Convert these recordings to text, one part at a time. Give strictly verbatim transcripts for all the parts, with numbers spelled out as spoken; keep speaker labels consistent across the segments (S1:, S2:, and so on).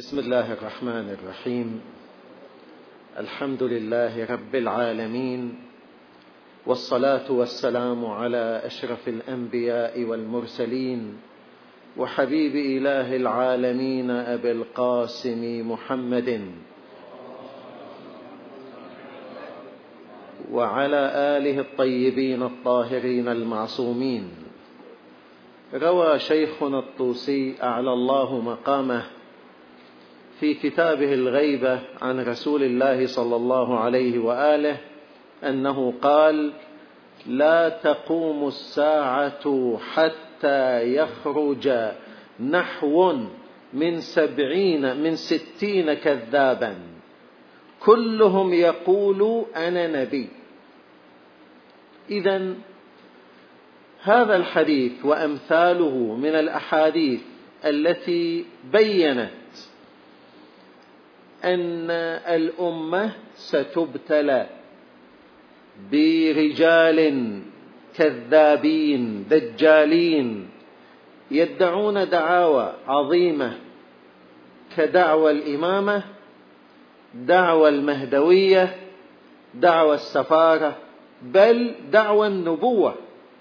S1: بسم الله الرحمن الرحيم. الحمد لله رب العالمين، والصلاة والسلام على أشرف الأنبياء والمرسلين وحبيب إله العالمين أبي القاسم محمد وعلى آله الطيبين الطاهرين المعصومين. روى شيخنا الطوسي أعلى الله مقامه في كتابه الغيبة عن رسول الله صلى الله عليه وآله أنه قال: لا تقوم الساعة حتى يخرج نحو من سبعين من ستين كذابا كلهم يقول أنا نبي. إذن هذا الحديث وأمثاله من الأحاديث التي بيّنت أن الأمة ستبتلى برجال كذابين دجالين يدعون دعاوى عظيمة كدعوى الإمامة، دعوى المهدوية، دعوى السفارة، بل دعوى النبوة.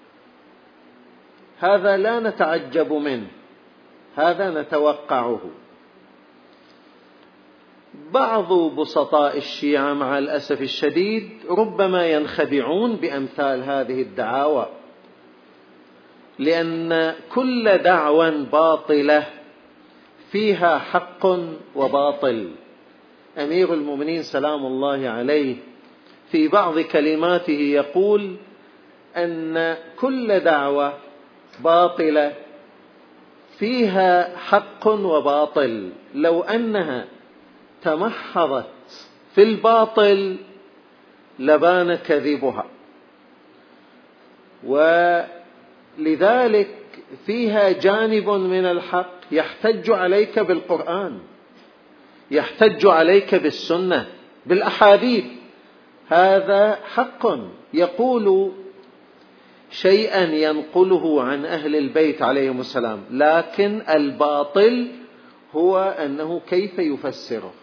S1: هذا لا نتعجب منه، هذا نتوقعه. بعض بسطاء الشيعة مع الأسف الشديد ربما ينخدعون بأمثال هذه الدعاوى، لأن كل دعوى باطلة فيها حق وباطل. أمير المؤمنين سلام الله عليه في بعض كلماته يقول أن كل دعوة باطلة فيها حق وباطل، لو أنها تمحضت في الباطل لبان كذبها، ولذلك فيها جانب من الحق يحتج عليك بالقرآن، يحتج عليك بالسنة بالأحاديث. هذا حق يقول شيئا ينقله عن أهل البيت عليهم السلام، لكن الباطل هو أنه كيف يفسره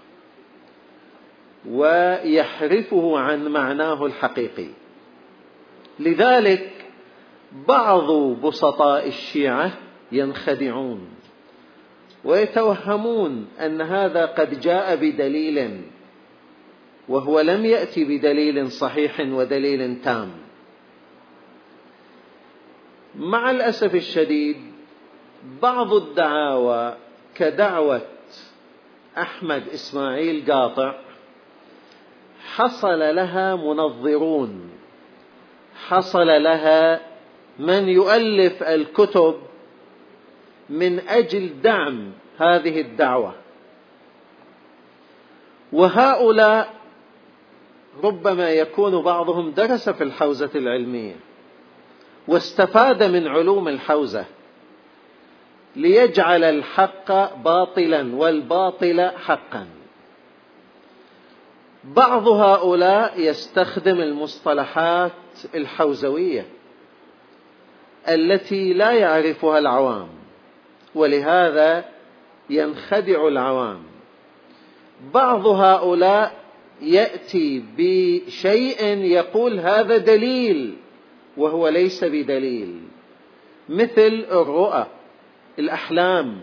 S1: ويحرفه عن معناه الحقيقي. لذلك بعض بسطاء الشيعة ينخدعون ويتوهمون أن هذا قد جاء بدليل، وهو لم يأتي بدليل صحيح ودليل تام. مع الأسف الشديد بعض الدعاوى كدعوة أحمد إسماعيل قاطع حصل لها منظرون، حصل لها من يؤلف الكتب من أجل دعم هذه الدعوة، وهؤلاء ربما يكون بعضهم درس في الحوزة العلمية واستفاد من علوم الحوزة ليجعل الحق باطلا والباطل حقا. بعض هؤلاء يستخدم المصطلحات الحوزوية التي لا يعرفها العوام، ولهذا ينخدع العوام. بعض هؤلاء يأتي بشيء يقول هذا دليل وهو ليس بدليل، مثل الرؤى، الأحلام،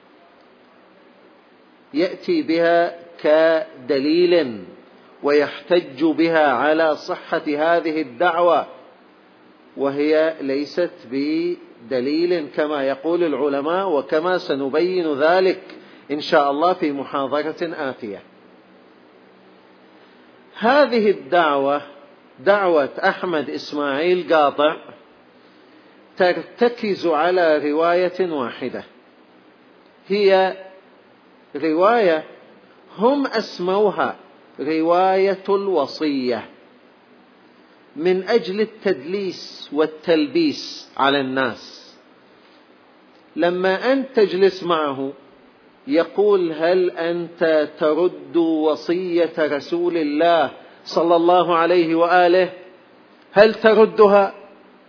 S1: يأتي بها كدليل ويحتج بها على صحة هذه الدعوة، وهي ليست بدليل كما يقول العلماء، وكما سنبين ذلك إن شاء الله في محاضرة آتية. هذه الدعوة، دعوة أحمد إسماعيل قاطع، ترتكز على رواية واحدة، هي رواية هم أسموها رواية الوصية، من أجل التدليس والتلبيس على الناس. لما أنت تجلس معه يقول: هل أنت ترد وصية رسول الله صلى الله عليه وآله؟ هل تردها؟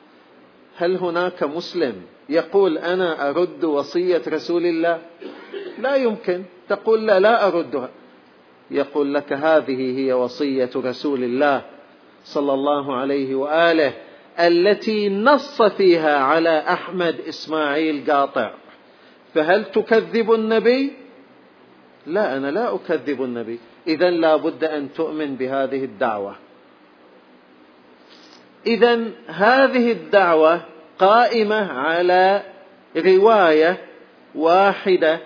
S1: هل هناك مسلم يقول أنا أرد وصية رسول الله؟ لا يمكن. تقول لا لا أردها. يقول لك هذه هي وصية رسول الله صلى الله عليه وآله التي نص فيها على أحمد إسماعيل قاطع، فهل تكذب النبي؟ لا، أنا لا أكذب النبي. إذن لا بد أن تؤمن بهذه الدعوة. إذن هذه الدعوة قائمة على رواية واحدة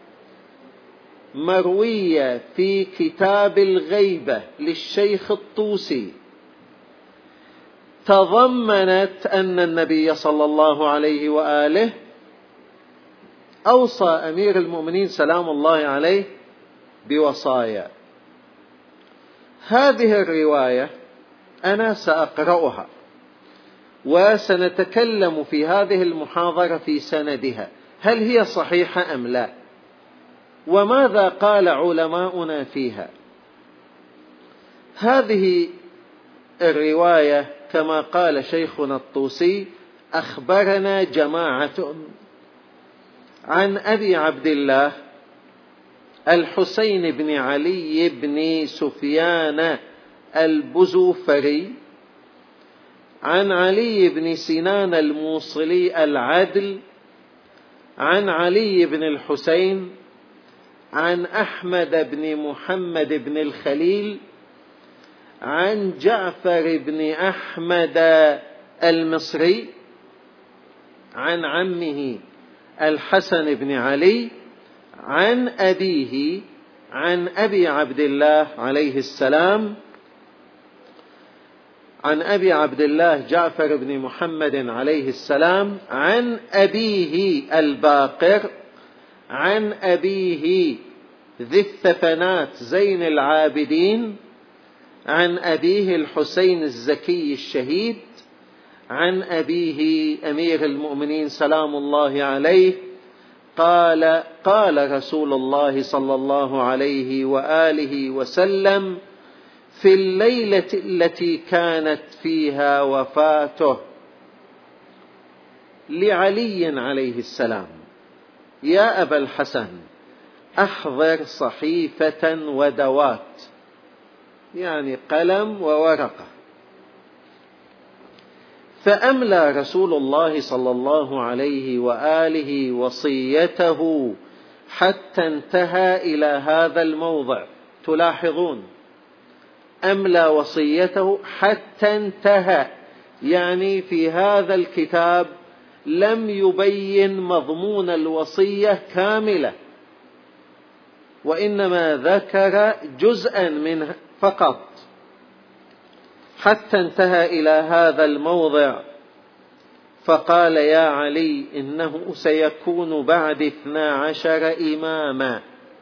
S1: مروية في كتاب الغيبة للشيخ الطوسي، تضمنت أن النبي صلى الله عليه وآله أوصى أمير المؤمنين سلام الله عليه بوصايا. هذه الرواية أنا سأقرأها وسنتكلم في هذه المحاضرة في سندها، هل هي صحيحة أم لا، وماذا قال علماؤنا فيها. هذه الرواية كما قال شيخنا الطوسي: أخبرنا جماعة عن أبي عبد الله الحسين بن علي بن سفيان البزوفري عن علي بن سنان الموصلي العدل عن علي بن الحسين عن أحمد بن محمد بن الخليل عن جعفر بن أحمد المصري عن عمه الحسن بن علي عن أبيه عن أبي عبد الله عليه السلام عن أبي عبد الله جعفر بن محمد عليه السلام عن أبيه الباقر عن أبيه ذي الثفنات زين العابدين عن أبيه الحسين الزكي الشهيد عن أبيه أمير المؤمنين سلام الله عليه قال: قال رسول الله صلى الله عليه وآله وسلم في الليلة التي كانت فيها وفاته لعلي عليه السلام: يا أبا الحسن، أحضر صحيفة ودوات، يعني قلم وورقة. فأملى رسول الله صلى الله عليه وآله وصيته حتى انتهى إلى هذا الموضع. تلاحظون أملى وصيته حتى انتهى، يعني في هذا الكتاب لم يبين مضمون الوصية كاملة، وإنما ذكر جزءا منها فقط. حتى انتهى إلى هذا الموضع فقال: يا علي، إنه سيكون بعد اثنا عشر إماما،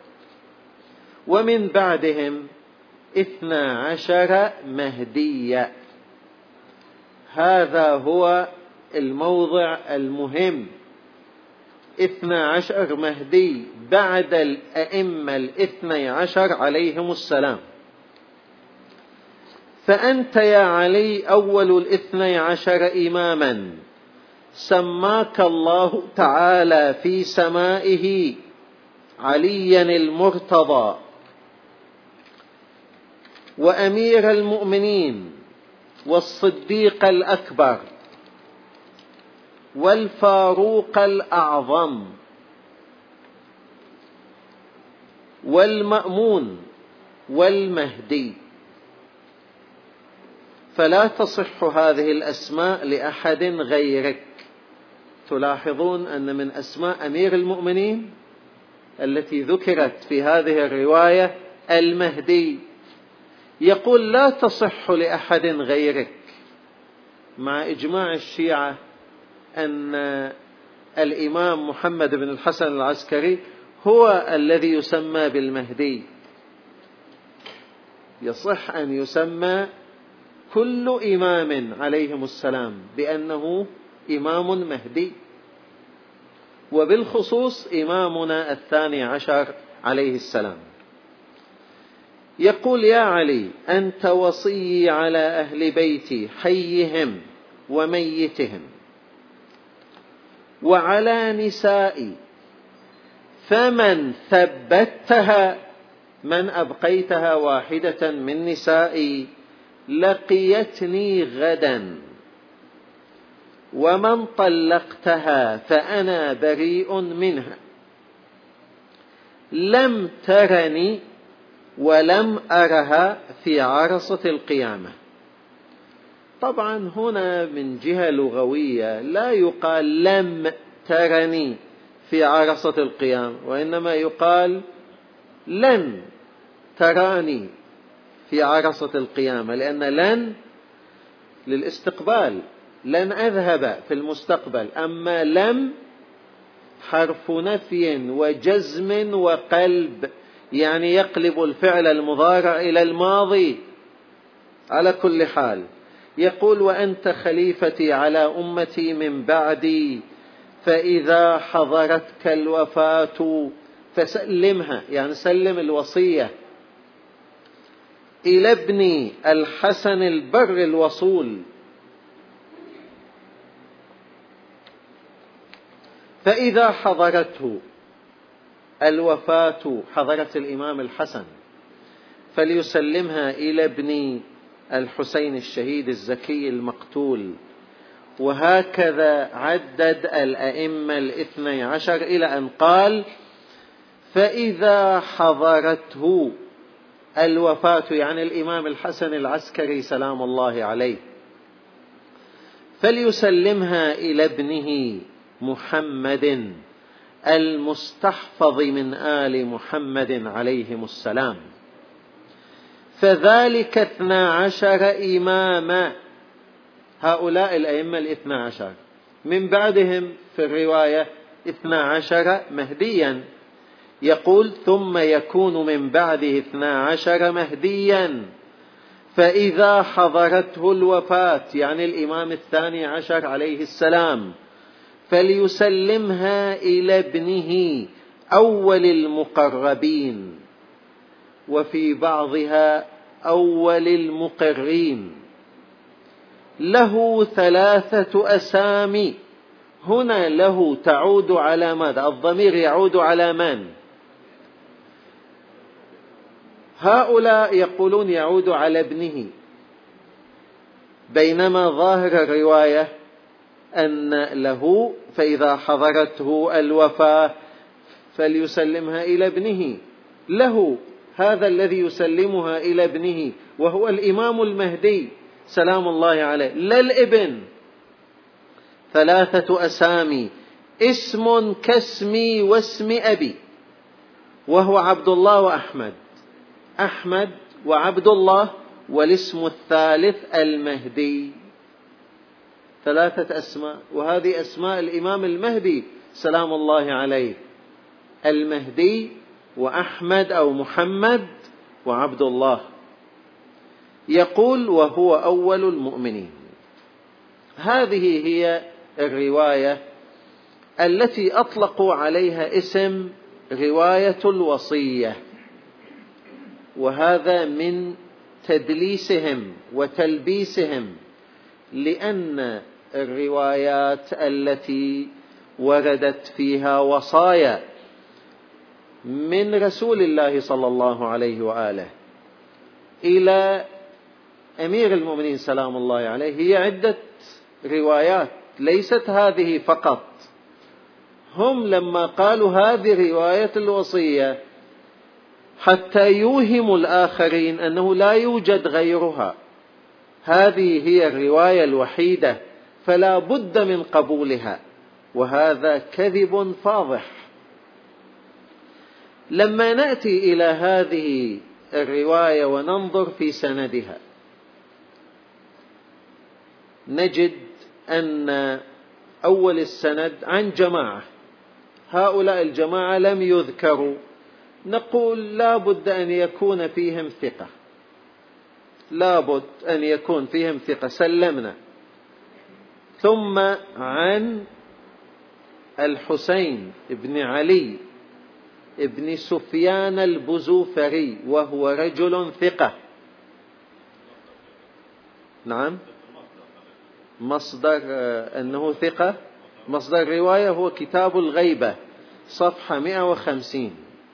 S1: ومن بعدهم اثنا عشر مهديا. هذا هو الموضع المهم، اثنا عشر مهدي بعد الأئمة الاثني عشر عليهم السلام. فأنت يا علي أول الاثني عشر إماما، سماك الله تعالى في سمائه عليا المرتضى وأمير المؤمنين والصديق الأكبر والفاروق الأعظم والمأمون والمهدي، فلا تصح هذه الأسماء لأحد غيرك. تلاحظون أن من أسماء أمير المؤمنين التي ذكرت في هذه الرواية المهدي. يقول لا تصح لأحد غيرك، مع إجماع الشيعة أن الإمام محمد بن الحسن العسكري هو الذي يسمى بالمهدي. يصح أن يسمى كل إمام عليهم السلام بأنه إمام مهدي، وبالخصوص إمامنا الثاني عشر عليه السلام. يقول: يا علي، أنت وصي على أهل بيتي حيهم وميتهم، وعلى نسائي، فمن ثبتها، من أبقيتها واحدة من نسائي لقيتني غدا، ومن طلقتها فأنا بريء منها، لم ترني ولم أرها في عرصة القيامة. طبعا هنا من جهة لغوية لا يقال لم ترني في عرصة القيامة، وإنما يقال لن تراني في عرصة القيامة، لأن لن للاستقبال، لن أذهب في المستقبل، أما لم حرف نفي وجزم وقلب، يعني يقلب الفعل المضارع إلى الماضي. على كل حال يقول: وأنت خليفتي على أمتي من بعدي، فإذا حضرتك الوفاة فسلمها، يعني سلم الوصية إلى ابني الحسن البر الوصول. فإذا حضرته الوفاة، حضرت الإمام الحسن، فليسلمها إلى ابني الحسين الشهيد الزكي المقتول. وهكذا عدد الأئمة الاثني عشر إلى أن قال: فإذا حضرته الوفاة، يعني الإمام الحسن العسكري سلام الله عليه، فليسلمها إلى ابنه محمد المستحفظ من آل محمد عليهم السلام. فذلك اثنا عشر إماما، هؤلاء الأئمة الاثنى عشر، من بعدهم في الرواية اثنا عشر مهديا. يقول: ثم يكون من بعده اثنا عشر مهديا، فإذا حضرته الوفاة، يعني الإمام الثاني عشر عليه السلام، فليسلمها إلى ابنه أول المقربين، وفي بعضها أول المقرين. له ثلاثة أسامي. هنا له تعود على ماذا؟ الضمير يعود على من؟ هؤلاء يقولون يعود على ابنه، بينما ظاهر الرواية أن له فإذا حضرته الوفاة فليسلمها إلى ابنه. له هذا الذي يسلمها إلى ابنه وهو الإمام المهدي سلام الله عليه، لا الابن. ثلاثة أسامي، اسم كاسمي واسم أبي، وهو عبد الله وأحمد، أحمد وعبد الله، والاسم الثالث المهدي. ثلاثة أسماء، وهذه أسماء الإمام المهدي سلام الله عليه: المهدي وأحمد أو محمد وعبد الله. يقول: وهو أول المؤمنين. هذه هي الرواية التي أطلقوا عليها اسم رواية الوصية، وهذا من تدليسهم وتلبيسهم، لأن الروايات التي وردت فيها وصايا من رسول الله صلى الله عليه وآله إلى أمير المؤمنين سلام الله عليه هي عدة روايات، ليست هذه فقط. هم لما قالوا هذه رواية الوصية حتى يوهموا الآخرين أنه لا يوجد غيرها، هذه هي الرواية الوحيدة، فلا بد من قبولها، وهذا كذب فاضح. لما نأتي إلى هذه الرواية وننظر في سندها، نجد أن أول السند عن جماعة، هؤلاء الجماعة لم يذكروا، نقول لا بد أن يكون فيهم ثقة، لا بد أن يكون فيهم ثقة، سلمنا. ثم عن الحسين بن علي ابن سفيان البزوفري، وهو رجل ثقة. نعم، مصدر أنه ثقة، مصدر رواية هو كتاب الغيبة، صفحة مئة وخمسين.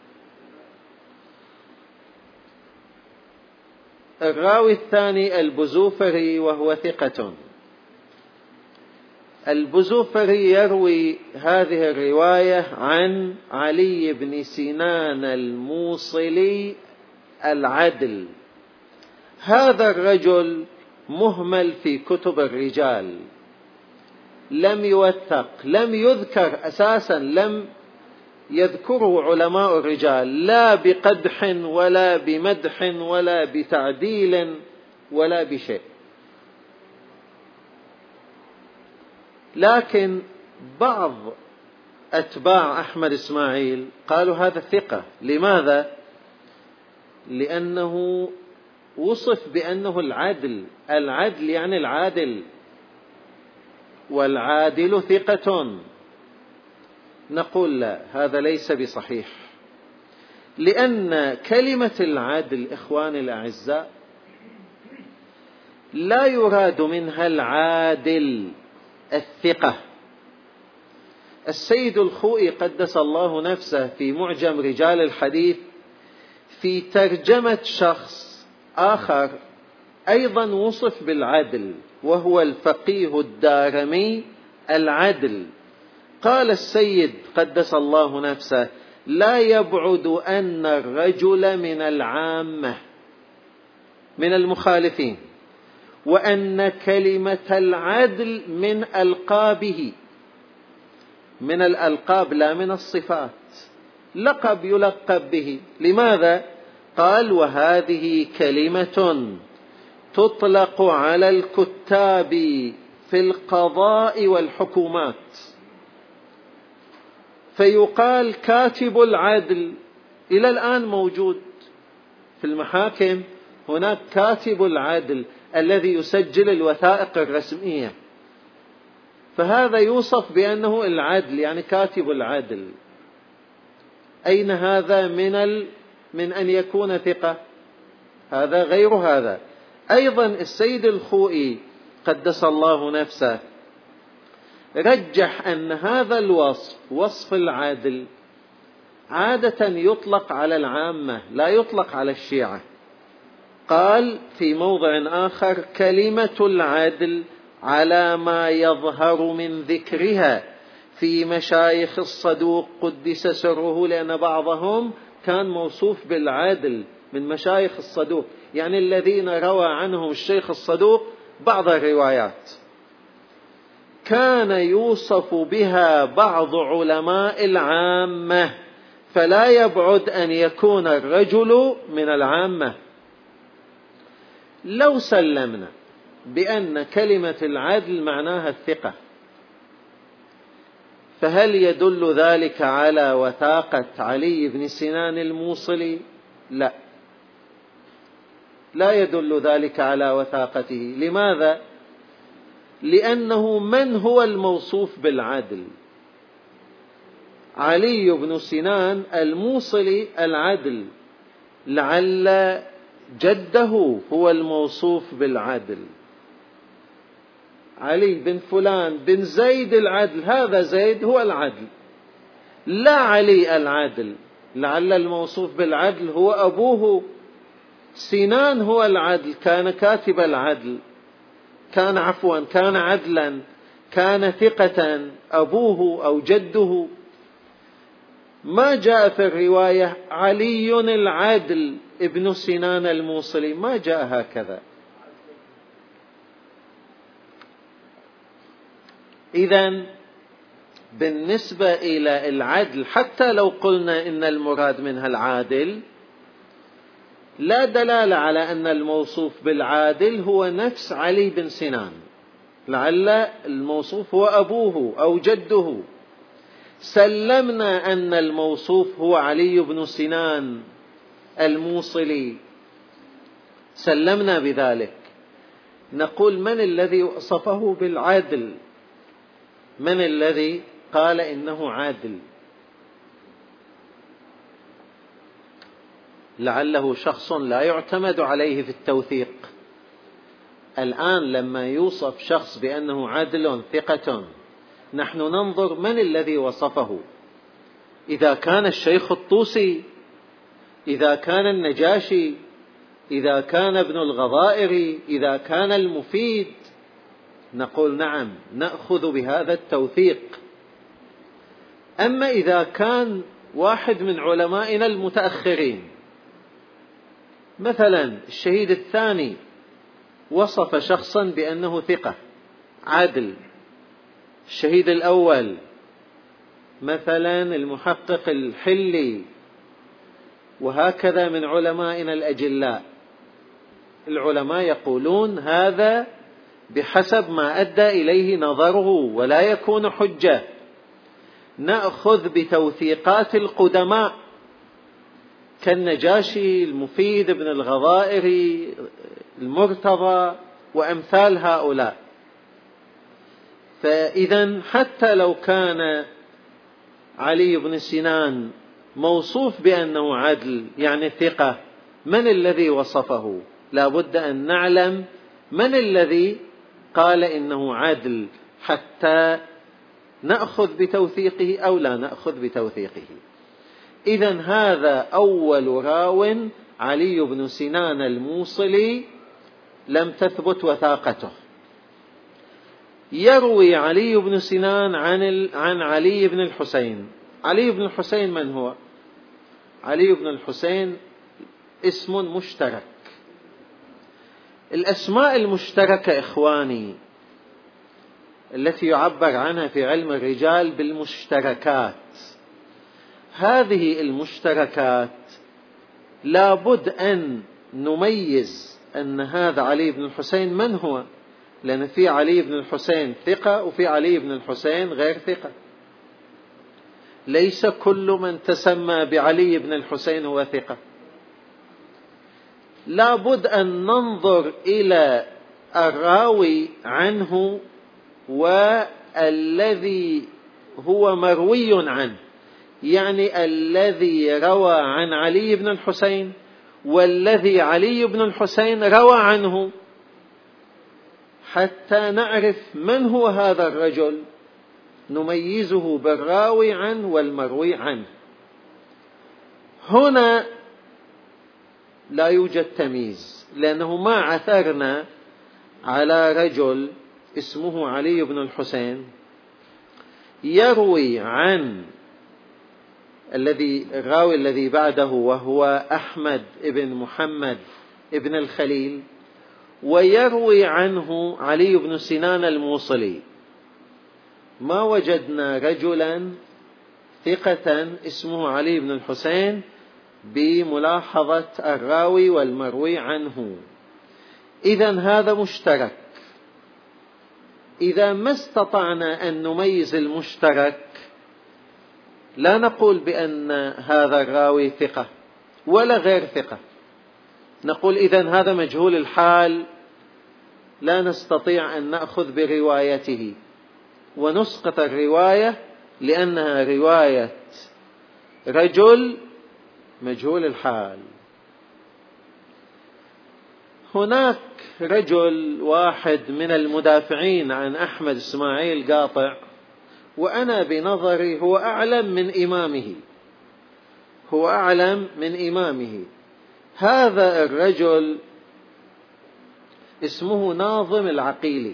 S1: الراوي الثاني البزوفري وهو ثقة. البزوفري يروي هذه الرواية عن علي بن سنان الموصلي العدل. هذا الرجل مهمل في كتب الرجال، لم يوثق، لم يذكر أساسا، لم يذكره علماء الرجال لا بقدح ولا بمدح ولا بتعديل ولا بشيء. لكن بعض أتباع أحمد إسماعيل قالوا هذا ثقة. لماذا؟ لأنه وصف بأنه العدل. العدل يعني العادل، والعادل ثقة. نقول لا، هذا ليس بصحيح، لأن كلمة العدل إخواني الأعزاء لا يراد منها العادل الثقة. السيد الخوئي قدس الله نفسه في معجم رجال الحديث في ترجمة شخص آخر أيضا وصف بالعدل، وهو الفقيه الدارمي العدل. قال السيد قدس الله نفسه: لا يبعد أن الرجل من العامة من المخالفين، وأن كلمة العدل من ألقابه، من الألقاب لا من الصفات، لقب يلقب به. لماذا؟ قال: وهذه كلمة تطلق على الكتاب في القضاء والحكومات، فيقال كاتب العدل. إلى الآن موجود في المحاكم، هناك كاتب العدل الذي يسجل الوثائق الرسمية، فهذا يوصف بأنه العدل، يعني كاتب العدل. أين هذا من ال... من أن يكون ثقة؟ هذا غير هذا. أيضا السيد الخوئي قدس الله نفسه رجح أن هذا الوصف، وصف العدل، عادة يطلق على العامة لا يطلق على الشيعة. قال في موضع آخر: كلمة العدل على ما يظهر من ذكرها في مشايخ الصدوق قدس سره، لأن بعضهم كان موصوف بالعدل من مشايخ الصدوق، يعني الذين روى عنهم الشيخ الصدوق بعض الروايات، كان يوصف بها بعض علماء العامة، فلا يبعد أن يكون الرجل من العامة. لو سلمنا بأن كلمة العدل معناها الثقة، فهل يدل ذلك على وثاقة علي بن سنان الموصلي؟ لا، لا يدل ذلك على وثاقته. لماذا؟ لأنه من هو الموصوف بالعدل؟ علي بن سنان الموصلي العدل، لعل جده هو الموصوف بالعدل. علي بن فلان بن زيد العدل، هذا زيد هو العدل، لا علي العدل. لعل الموصوف بالعدل هو أبوه. سنان هو العدل، كان كاتب العدل، كان عفوا كان عدلا، كان ثقة، أبوه أو جده. ما جاء في الرواية علي العدل ابن سنان الموصلي، ما جاء هكذا. إذن بالنسبة إلى العدل، حتى لو قلنا إن المراد منها العادل، لا دلالة على أن الموصوف بالعادل هو نفس علي بن سنان، لعل الموصوف هو أبوه أو جده. سلمنا أن الموصوف هو علي بن سنان الموصلي، سلمنا بذلك، نقول: من الذي وصفه بالعدل؟ من الذي قال إنه عادل؟ لعله شخص لا يعتمد عليه في التوثيق. الآن لما يوصف شخص بأنه عادل ثقة، نحن ننظر من الذي وصفه. إذا كان الشيخ الطوسي، إذا كان النجاشي، إذا كان ابن الغضائر، إذا كان المفيد، نقول نعم نأخذ بهذا التوثيق. أما إذا كان واحد من علمائنا المتأخرين، مثلا الشهيد الثاني وصف شخصا بأنه ثقة عادل، الشهيد الأول مثلا المحقق الحلي، وهكذا من علمائنا الأجلاء، العلماء يقولون هذا بحسب ما أدى إليه نظره ولا يكون حجة. نأخذ بتوثيقات القدماء كالنجاشي، المفيد، ابن الغضائر، المرتضى وأمثال هؤلاء. فإذا حتى لو كان علي بن سنان موصوف بأنه عدل يعني ثقة، من الذي وصفه؟ لا بد أن نعلم من الذي قال إنه عدل حتى نأخذ بتوثيقه أو لا نأخذ بتوثيقه. إذن هذا أول راو علي بن سنان الموصلي لم تثبت وثاقته. يروي علي بن سنان عن عن علي بن الحسين. علي بن الحسين من هو؟ علي بن الحسين اسم مشترك. الأسماء المشتركة إخواني التي يعبر عنها في علم الرجال بالمشتركات، هذه المشتركات لابد أن نميز أن هذا علي بن الحسين من هو، لأن في علي بن الحسين ثقة وفي علي بن الحسين غير ثقة. ليس كل من تسمى بعلي بن الحسين هو ثقة. لابد أن ننظر إلى الراوي عنه والذي هو مروي عنه، يعني الذي روى عن علي بن الحسين والذي علي بن الحسين روى عنه، حتى نعرف من هو هذا الرجل، نميزه بالراوي عنه والمروي عنه. هنا لا يوجد تمييز، لأنه ما عثرنا على رجل اسمه علي بن الحسين يروي عن الذي الراوي الذي بعده وهو أحمد بن محمد بن الخليل، ويروي عنه علي بن سنان الموصلي. ما وجدنا رجلا ثقة اسمه علي بن الحسين بملاحظة الراوي والمروي عنه. إذن هذا مشترك. إذا ما استطعنا أن نميز المشترك لا نقول بأن هذا الراوي ثقة ولا غير ثقة، نقول إذن هذا مجهول الحال، لا نستطيع أن نأخذ بروايته ونسقط الرواية لأنها رواية رجل مجهول الحال. هناك رجل واحد من المدافعين عن أحمد إسماعيل قاطع، وأنا بنظري هو أعلم من إمامه، هو أعلم من إمامه. هذا الرجل اسمه ناظم العقيلي،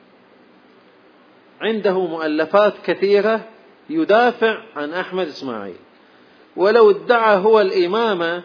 S1: عنده مؤلفات كثيرة يدافع عن أحمد إسماعيل، ولو ادعى هو الإمامة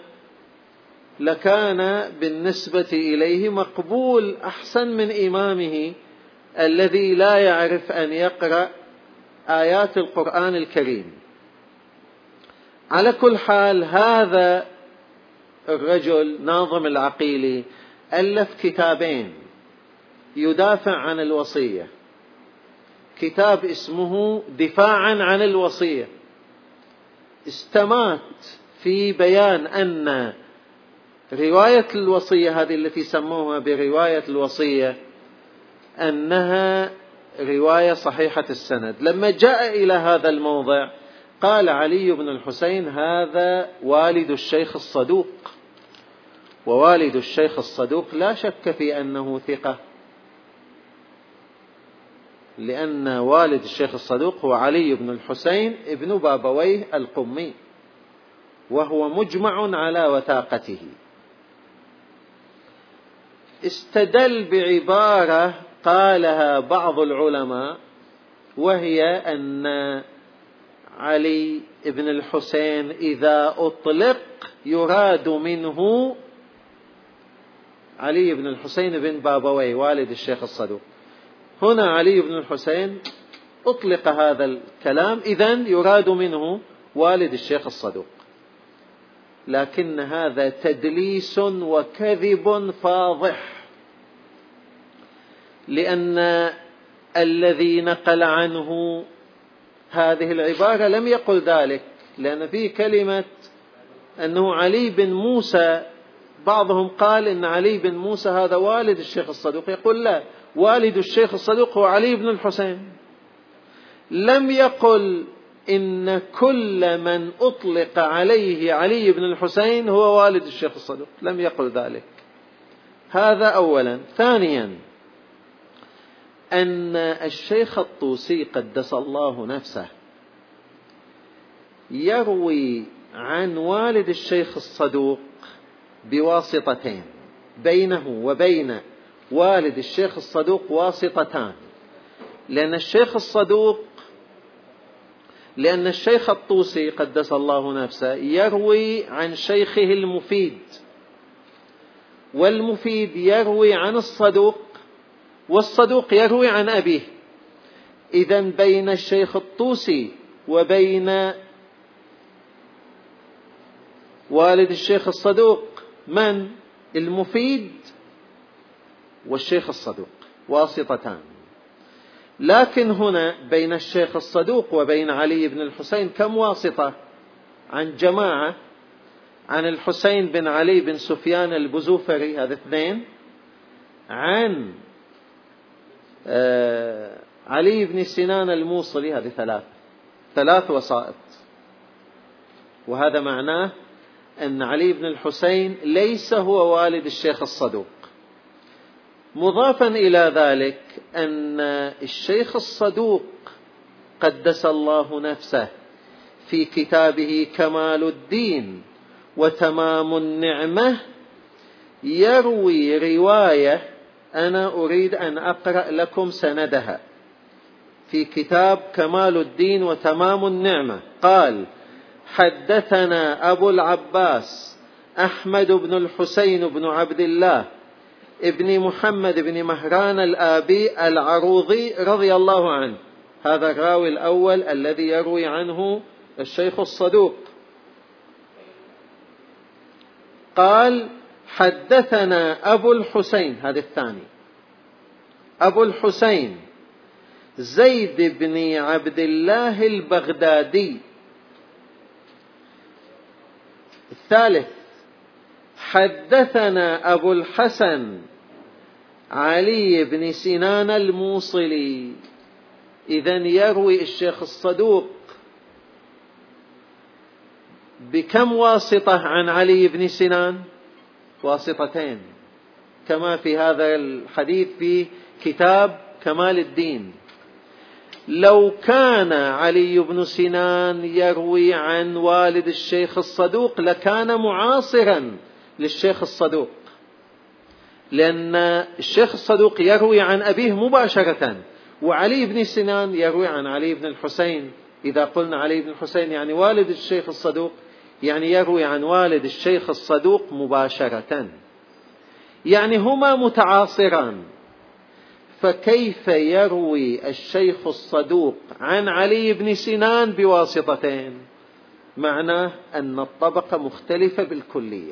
S1: لكان بالنسبة إليه مقبول أحسن من إمامه الذي لا يعرف أن يقرأ آيات القرآن الكريم. على كل حال هذا الرجل ناظم العقيلي ألف كتابين يدافع عن الوصية، كتاب اسمه دفاعا عن الوصية، استمات في بيان أن رواية الوصية هذه التي سموها برواية الوصية أنها رواية صحيحة السند. لما جاء إلى هذا الموضع قال علي بن الحسين هذا والد الشيخ الصدوق، ووالد الشيخ الصدوق لا شك في أنه ثقة. لأن والد الشيخ الصدوق هو علي بن الحسين ابن بابويه القمي، وهو مجمع على وثاقته. استدل بعبارة قالها بعض العلماء، وهي أن علي بن الحسين إذا أطلق يراد منه علي بن الحسين بن بابويه والد الشيخ الصدوق. هنا علي بن الحسين أطلق هذا الكلام، إذن يراد منه والد الشيخ الصدوق، لكن هذا تدليس وكذب فاضح، لأن الذي نقل عنه هذه العبارة لم يقل ذلك، لأن فيه كلمة أنه علي بن موسى. بعضهم قال إن علي بن موسى هذا والد الشيخ الصدوق، يقول لا، والد الشيخ الصدوق هو علي بن الحسين. لم يقل إن كل من أطلق عليه علي بن الحسين هو والد الشيخ الصدوق، لم يقل ذلك. هذا أولا. ثانيا، أن الشيخ الطوسي قدس الله نفسه يروي عن والد الشيخ الصدوق بواسطتين، بينه وبين والد الشيخ الصدوق واسطتان، لأن الشيخ الصدوق لأن الشيخ الطوسي قدس الله نفسه يروي عن شيخه المفيد، والمفيد يروي عن الصدوق، والصدوق يروي عن أبيه. إذن بين الشيخ الطوسي وبين والد الشيخ الصدوق من؟ المفيد والشيخ الصدوق، واسطتان. لكن هنا بين الشيخ الصدوق وبين علي بن الحسين كم واسطة؟ عن جماعة، عن الحسين بن علي بن سفيان البزوفري، هذا اثنين، عن آه علي بن سنان الموصلي، هذه ثلاث ثلاث وسائط. وهذا معناه أن علي بن الحسين ليس هو والد الشيخ الصدوق. مضافا إلى ذلك أن الشيخ الصدوق قدس الله نفسه في كتابه كمال الدين وتمام النعمة يروي رواية، أنا أريد أن أقرأ لكم سندها، في كتاب كمال الدين وتمام النعمة. قال: حدثنا أبو العباس أحمد بن الحسين بن عبد الله ابن محمد بن مهران الآبي العروضي رضي الله عنه. هذا الراوي الأول الذي يروي عنه الشيخ الصدوق. قال: حدثنا أبو الحسين، هذا الثاني، أبو الحسين زيد بن عبد الله البغدادي. الثالث: حدثنا أبو الحسن علي بن سنان الموصلي. إذن يروي الشيخ الصدوق بكم واسطة عن علي بن سنان؟ واسطتين، كما في هذا الحديث في كتاب كمال الدين. لو كان علي بن سنان يروي عن والد الشيخ الصدوق لكان معاصرا للشيخ الصدوق، لأن الشيخ الصدوق يروي عن أبيه مباشرة، وعلي بن سنان يروي عن علي بن الحسين. إذا قلنا علي بن الحسين يعني والد الشيخ الصدوق، يعني يروي عن والد الشيخ الصدوق مباشرة، يعني هما متعاصران. فكيف يروي الشيخ الصدوق عن علي بن سنان بواسطتين؟ معناه أن الطبقة مختلفة بالكلية.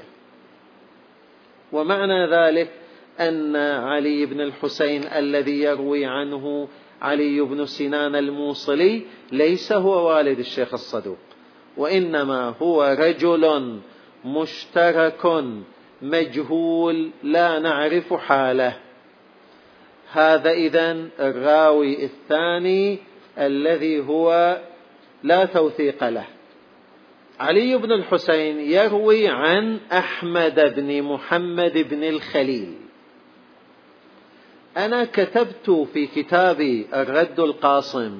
S1: ومعنى ذلك أن علي بن الحسين الذي يروي عنه علي بن سنان الموصلي ليس هو والد الشيخ الصدوق، وإنما هو رجل مشترك مجهول لا نعرف حاله. هذا إذن الراوي الثاني الذي هو لا توثيق له. علي بن الحسين يروي عن أحمد بن محمد بن الخليل. أنا كتبت في كتابي الرد القاصم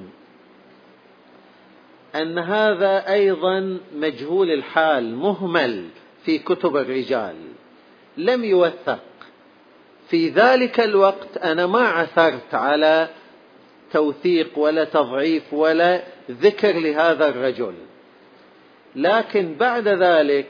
S1: أن هذا أيضا مجهول الحال، مهمل في كتب الرجال، لم يوثق. في ذلك الوقت أنا ما عثرت على توثيق ولا تضعيف ولا ذكر لهذا الرجل، لكن بعد ذلك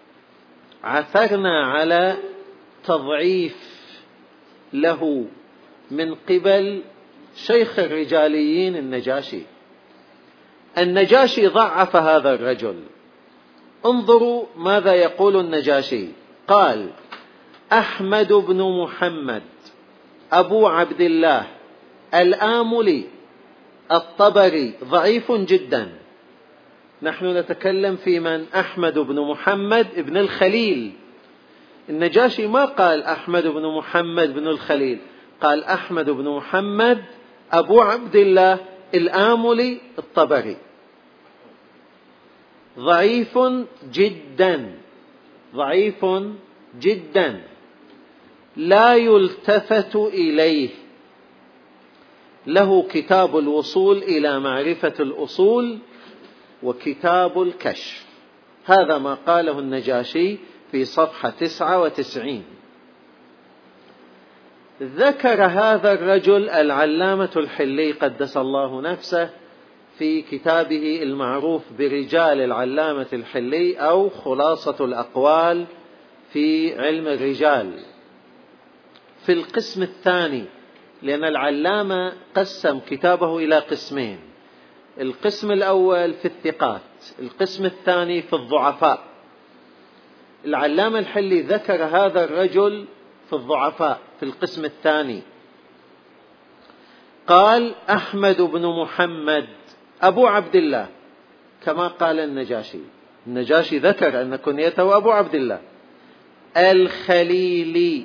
S1: عثرنا على تضعيف له من قبل شيخ الرجاليين النجاشي. النجاشي ضعف هذا الرجل. انظروا ماذا يقول النجاشي. قال: أحمد بن محمد أبو عبد الله الآملي الطبري ضعيف جدا. نحن نتكلم في من؟ أحمد بن محمد بن الخليل. النجاشي ما قال أحمد بن محمد بن الخليل، قال أحمد بن محمد أبو عبد الله الآملي الطبري ضعيف جدا، ضعيف جدا لا يلتفت إليه. له كتاب الوصول إلى معرفة الأصول وكتاب الكشف. هذا ما قاله النجاشي في صفحة تسعة وتسعين. ذكر هذا الرجل العلامة الحلي قدس الله نفسه في كتابه المعروف برجال العلامة الحلي أو خلاصة الأقوال في علم الرجال في القسم الثاني، لأن العلامة قسم كتابه إلى قسمين: القسم الأول في الثقات، القسم الثاني في الضعفاء. العلامة الحلي ذكر هذا الرجل في الضعفاء في القسم الثاني. قال: أحمد بن محمد أبو عبد الله، كما قال النجاشي. النجاشي ذكر أن كنيته أبو عبد الله الخليلي،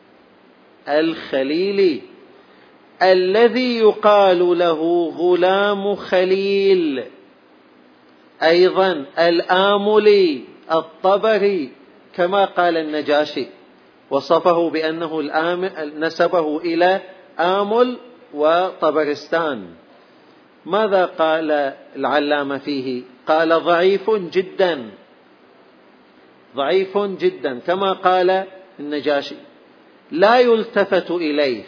S1: الخليلي الذي يقال له غلام خليل، أيضا الآملي الطبري كما قال النجاشي، وصفه بأنه نسبه إلى آمل وطبرستان. ماذا قال العلامة فيه؟ قال: ضعيف جدا، ضعيف جدا كما قال النجاشي، لا يلتفت إليه.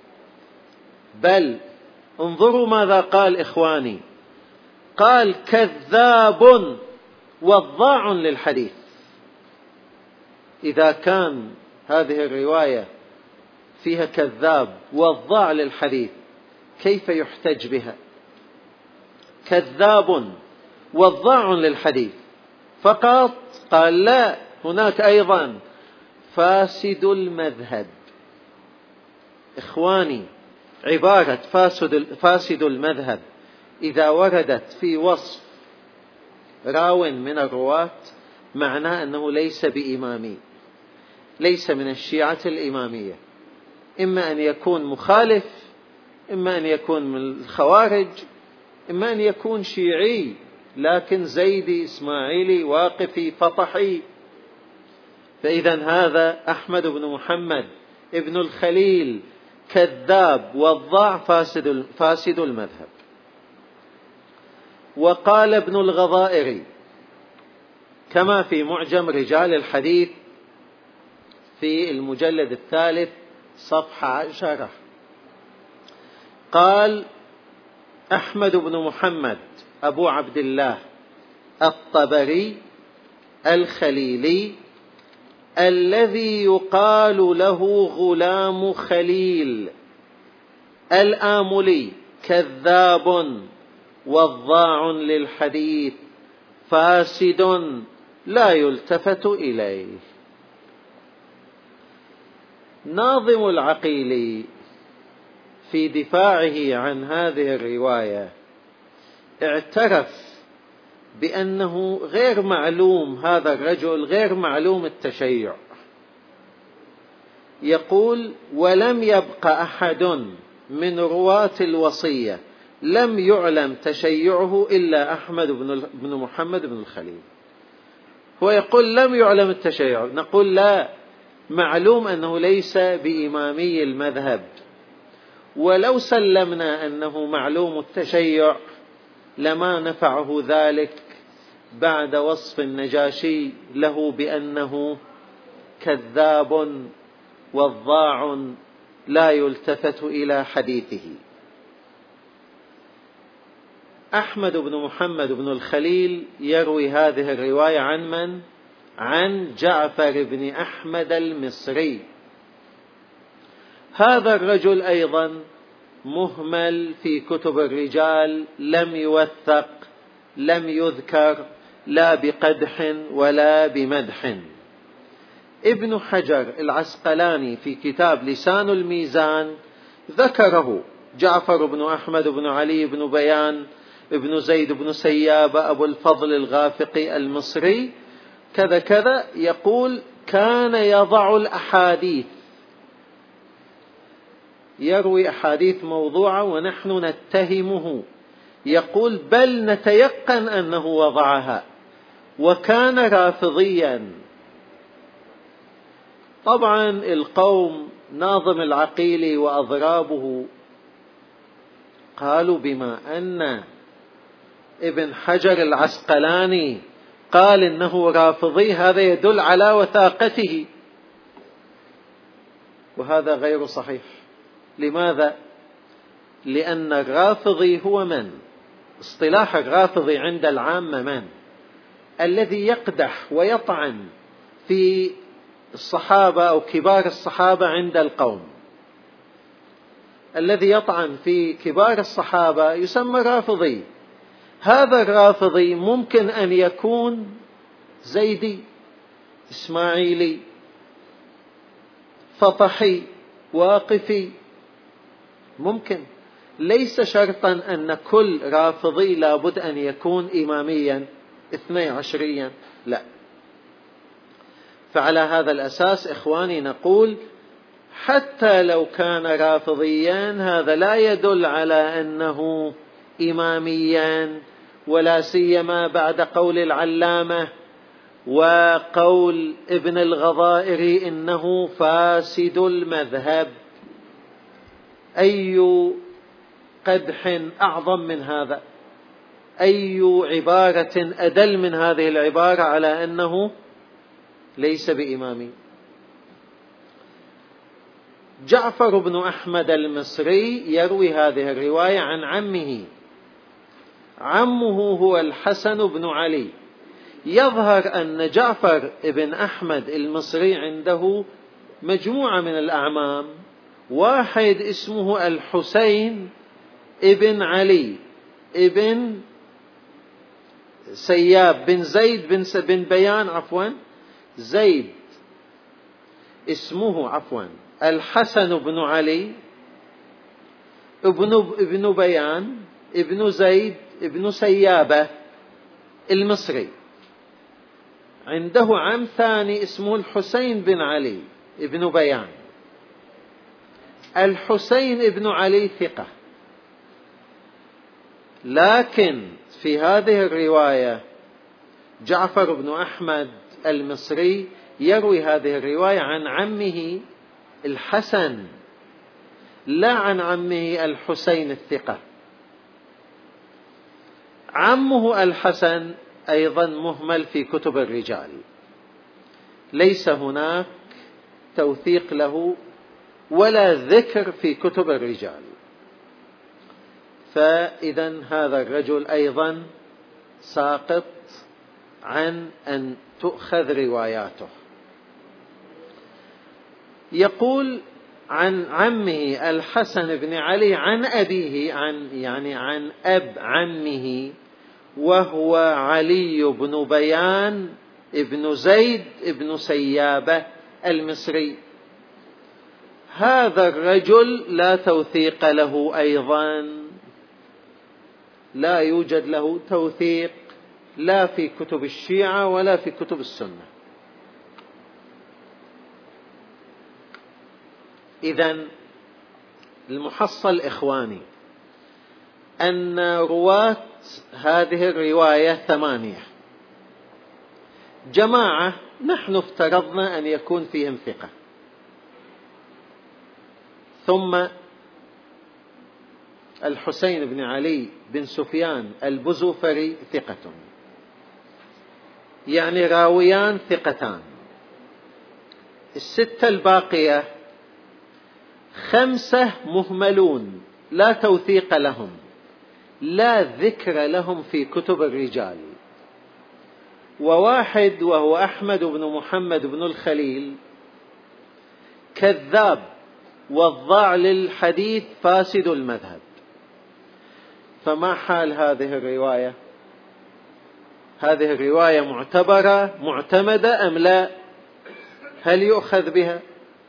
S1: بل انظروا ماذا قال إخواني. قال: كذاب وضاع للحديث. إذا كان هذه الرواية فيها كذاب وضاع للحديث كيف يحتج بها؟ كذاب وضاع للحديث فقط. قال: لا، هناك أيضا فاسد المذهب. إخواني، عبارة فاسد, فاسد المذهب إذا وردت في وصف راو من الرواة معناه أنه ليس بإمامي، ليس من الشيعة الإمامية، إما أن يكون مخالف، إما أن يكون من الخوارج، إما أن يكون شيعي لكن زيدي إسماعيلي واقفي فطحي. فإذا هذا أحمد بن محمد ابن الخليل كذاب وضاع فاسد, فاسد المذهب. وقال ابن الغضائري كما في معجم رجال الحديث في المجلد الثالث صفحة عشرة، قال: أحمد بن محمد أبو عبد الله الطبري الخليلي الذي يقال له غلام خليل الآملي كذاب وضاع للحديث فاسد لا يلتفت إليه. ناظم العقيلي في دفاعه عن هذه الرواية اعترف بأنه غير معلوم، هذا الرجل غير معلوم التشيع. يقول: ولم يبق أحد من رواة الوصية لم يعلم تشيعه إلا أحمد بن محمد بن الخليل. هو يقول لم يعلم التشيع، نقول لا، معلوم أنه ليس بإمامي المذهب، ولو سلمنا أنه معلوم التشيع لما نفعه ذلك بعد وصف النجاشي له بأنه كذاب وضاع لا يلتفت إلى حديثه. أحمد بن محمد بن الخليل يروي هذه الرواية عن من؟ عن جعفر بن أحمد المصري. هذا الرجل أيضا مهمل في كتب الرجال، لم يوثق، لم يذكر لا بقدح ولا بمدح. ابن حجر العسقلاني في كتاب لسان الميزان ذكره: جعفر بن أحمد بن علي بن بيان ابن زيد بن سيابة أبو الفضل الغافقي المصري كذا كذا، يقول: كان يضع الأحاديث، يروي أحاديث موضوعة ونحن نتهمه، يقول: بل نتيقن أنه وضعها، وكان رافضيا. طبعا القوم ناظم العقيلي وأضرابه قالوا: بما أن ابن حجر العسقلاني قال إنه رافضي هذا يدل على وثاقته، وهذا غير صحيح. لماذا؟ لأن الرافضي هو من؟ اصطلاح الرافضي عند العامة من؟ الذي يقدح ويطعن في الصحابة أو كبار الصحابة عند القوم. الذي يطعن في كبار الصحابة يسمى رافضي. هذا الرافضي ممكن أن يكون زيدي، إسماعيلي، فطحي، واقفي، ممكن. ليس شرطا أن كل رافضي لابد أن يكون إماميا اثني عشريا، لا. فعلى هذا الأساس إخواني نقول: حتى لو كان رافضيا هذا لا يدل على أنه إماميا، ولا سيما بعد قول العلامة وقول ابن الغضائري إنه فاسد المذهب. أي قدح أعظم من هذا؟ أي عبارة أدل من هذه العبارة على أنه ليس بإمامي؟ جعفر بن أحمد المصري يروي هذه الرواية عن عمه. عمه هو الحسن بن علي. يظهر أن جعفر بن أحمد المصري عنده مجموعة من الأعمام، واحد اسمه الحسين ابن علي ابن سياب بن زيد بن, بن بيان عفوا زيد اسمه عفوا الحسن بن علي ابن, ابن بيان ابن زيد ابن سيابة المصري. عنده عم ثاني اسمه الحسين بن علي ابن بيان. الحسين ابن علي ثقة، لكن في هذه الرواية جعفر بن أحمد المصري يروي هذه الرواية عن عمه الحسن، لا عن عمه الحسين الثقة. عمه الحسن أيضا مهمل في كتب الرجال، ليس هناك توثيق له ولا ذكر في كتب الرجال. فإذا هذا الرجل أيضا ساقط عن أن تؤخذ رواياته. يقول عن عمه الحسن بن علي عن أبيه، عن يعني عن أب عمه، وهو علي بن بيان ابن زيد ابن سيابة المصري. هذا الرجل لا توثيق له أيضا، لا يوجد له توثيق لا في كتب الشيعة ولا في كتب السنة. إذن المحصل إخواني أن رواة هذه الرواية ثمانية، جماعة نحن افترضنا أن يكون فيهم ثقة، ثم الحسين بن علي بن سفيان البزوفري ثقة، يعني راويان ثقتان. الستة الباقية خمسة مهملون لا توثيق لهم، لا ذكر لهم في كتب الرجال، وواحد وهو أحمد بن محمد بن الخليل كذاب وضاع للحديث فاسد المذهب. فما حال هذه الرواية؟ هذه الرواية معتبرة معتمدة أم لا؟ هل يؤخذ بها؟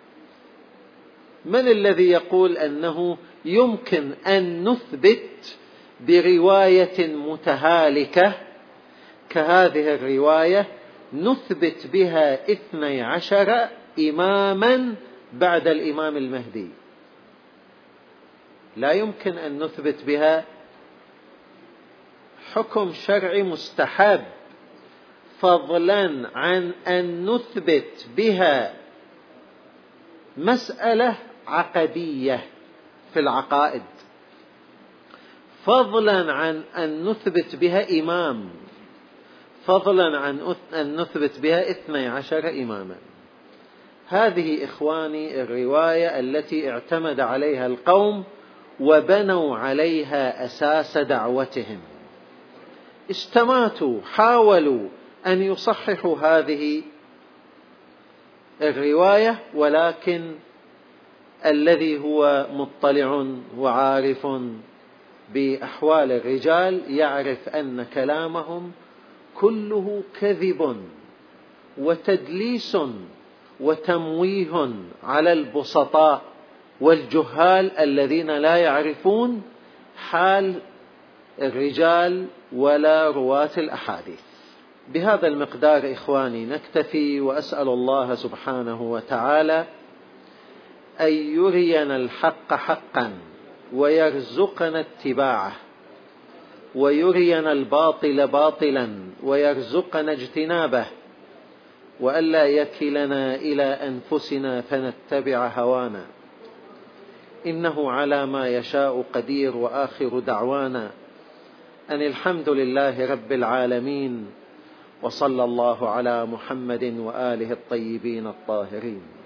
S1: من الذي يقول أنه يمكن أن نثبت برواية متهالكة كهذه الرواية نثبت بها اثني عشر إماما بعد الإمام المهدي؟ لا يمكن أن نثبت بها حكم شرعي مستحب، فضلا عن أن نثبت بها مسألة عقدية في العقائد، فضلا عن أن نثبت بها إمام، فضلا عن أن نثبت بها اثني عشر إماما. هذه إخواني الرواية التي اعتمد عليها القوم وبنوا عليها أساس دعوتهم. استماتوا، حاولوا أن يصححوا هذه الرواية، ولكن الذي هو مطلع وعارف بأحوال الرجال يعرف أن كلامهم كله كذب وتدليس وتمويه على البسطاء والجهال الذين لا يعرفون حال الرجال ولا رواة الأحاديث. بهذا المقدار إخواني نكتفي، وأسأل الله سبحانه وتعالى أن يرينا الحق حقا ويرزقنا اتباعه، ويرينا الباطل باطلا ويرزقنا اجتنابه، وألا يكلنا إلى أنفسنا فنتبع هوانا، إنه على ما يشاء قدير. وآخر دعوانا أن الحمد لله رب العالمين، وصلى الله على محمد وآله الطيبين الطاهرين.